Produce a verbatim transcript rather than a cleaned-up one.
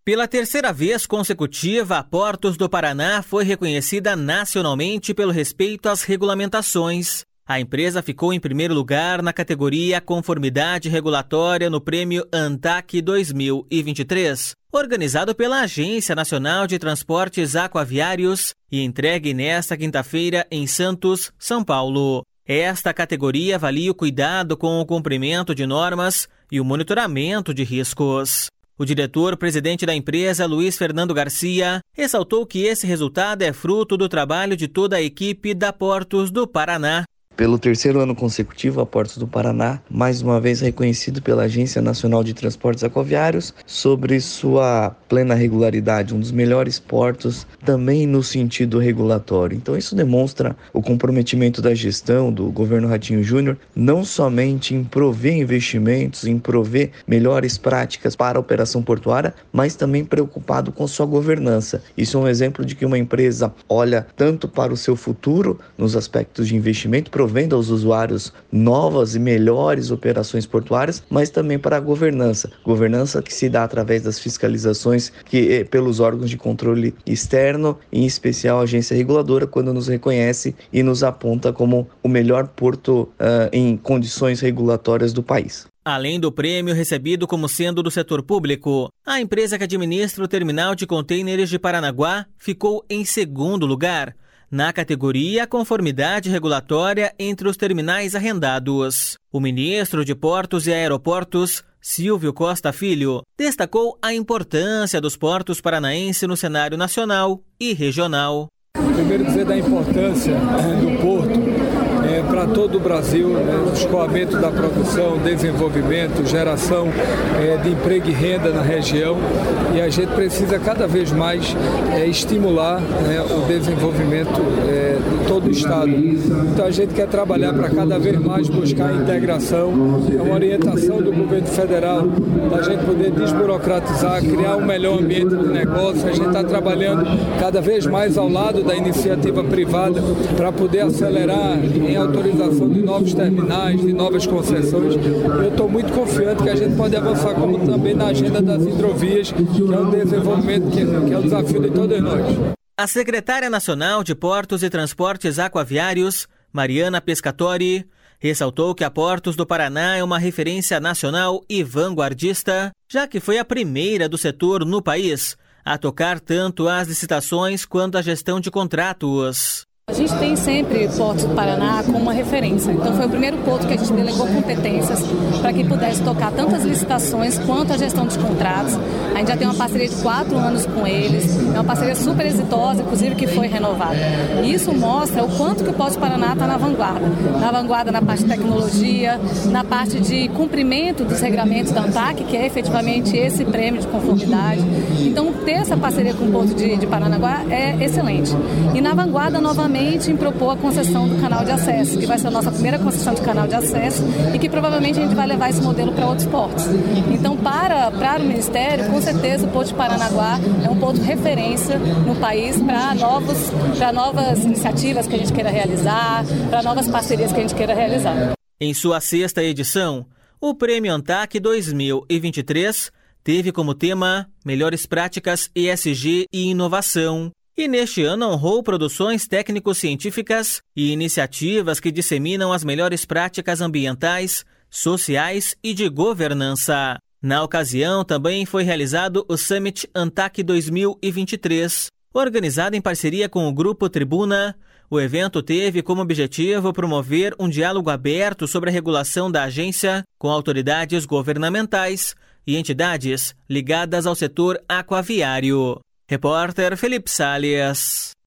Pela terceira vez consecutiva, a Portos do Paraná foi reconhecida nacionalmente pelo respeito às regulamentações. A empresa ficou em primeiro lugar na categoria Conformidade Regulatória no Prêmio ANTAQ dois mil e vinte e três, organizado pela Agência Nacional de Transportes Aquaviários e entregue nesta quinta-feira em Santos, São Paulo. Esta categoria avalia o cuidado com o cumprimento de normas e o monitoramento de riscos. O diretor-presidente da empresa, Luiz Fernando Garcia, ressaltou que esse resultado é fruto do trabalho de toda a equipe da Portos do Paraná. Pelo terceiro ano consecutivo, a Portos do Paraná, mais uma vez reconhecido pela Agência Nacional de Transportes Aquaviários, sobre sua plena regularidade, um dos melhores portos também no sentido regulatório. Então isso demonstra o comprometimento da gestão do governo Ratinho Júnior, não somente em prover investimentos, em prover melhores práticas para a operação portuária, mas também preocupado com sua governança. Isso é um exemplo de que uma empresa olha tanto para o seu futuro, nos aspectos de investimento, provendo aos usuários novas e melhores operações portuárias, mas também para a governança. Governança que se dá através das fiscalizações que pelos órgãos de controle externo, em especial a agência reguladora, quando nos reconhece e nos aponta como o melhor porto uh, em condições regulatórias do país. Além do prêmio recebido como sendo do setor público, a empresa que administra o terminal de contêineres de Paranaguá ficou em segundo lugar, na categoria Conformidade Regulatória entre os terminais arrendados. O ministro de Portos e Aeroportos, Silvio Costa Filho, destacou a importância dos portos paranaenses no cenário nacional e regional. Primeiro dizer da importância do porto é, para todo o Brasil, né, o escoamento da produção, desenvolvimento, geração é, de emprego e renda na região, e a gente precisa cada vez mais é, estimular né, o desenvolvimento é, de todo o estado. Então a gente quer trabalhar para cada vez mais buscar a integração, é uma orientação do governo federal, da gente poder desburocratizar, criar um melhor ambiente de negócio. A gente está trabalhando cada vez mais ao lado da iniciativa privada para poder acelerar em autorização de novos terminais, de novas concessões. Eu estou muito confiante que a gente pode avançar como também na agenda das hidrovias, que é um desenvolvimento que, que é um desafio de todos nós. A secretária nacional de Portos e Transportes Aquaviários, Mariana Pescatori, ressaltou que a Portos do Paraná é uma referência nacional e vanguardista, já que foi a primeira do setor no país a tocar tanto as licitações quanto a gestão de contratos. A gente tem sempre Portos do Paraná como uma referência, então foi o primeiro porto que a gente delegou competências para que pudesse tocar tanto as licitações quanto a gestão dos contratos. A gente já tem uma parceria de quatro anos com eles, é uma parceria super exitosa, inclusive que foi renovada. E isso mostra o quanto que o Porto do Paraná está na vanguarda, na vanguarda na parte de tecnologia, na parte de cumprimento dos regramentos da ANTAQ, que é efetivamente esse prêmio de conformidade. Então ter essa parceria com o Porto de, de Paranaguá é excelente. E na vanguarda, novamente, em propor a concessão do canal de acesso, que vai ser a nossa primeira concessão de canal de acesso e que provavelmente a gente vai levar esse modelo para outros portos. Então, para, para o Ministério, com certeza o Porto de Paranaguá é um ponto de referência no país para novos, para novas iniciativas que a gente queira realizar, para novas parcerias que a gente queira realizar. Em sua sexta edição, o Prêmio ANTAQ dois mil e vinte e três teve como tema Melhores Práticas E S G e Inovação. E neste ano honrou produções técnico-científicas e iniciativas que disseminam as melhores práticas ambientais, sociais e de governança. Na ocasião, também foi realizado o Summit ANTAQ dois mil e vinte e três. Organizado em parceria com o Grupo Tribuna, o evento teve como objetivo promover um diálogo aberto sobre a regulação da agência com autoridades governamentais e entidades ligadas ao setor aquaviário. Repórter Felipe Salles.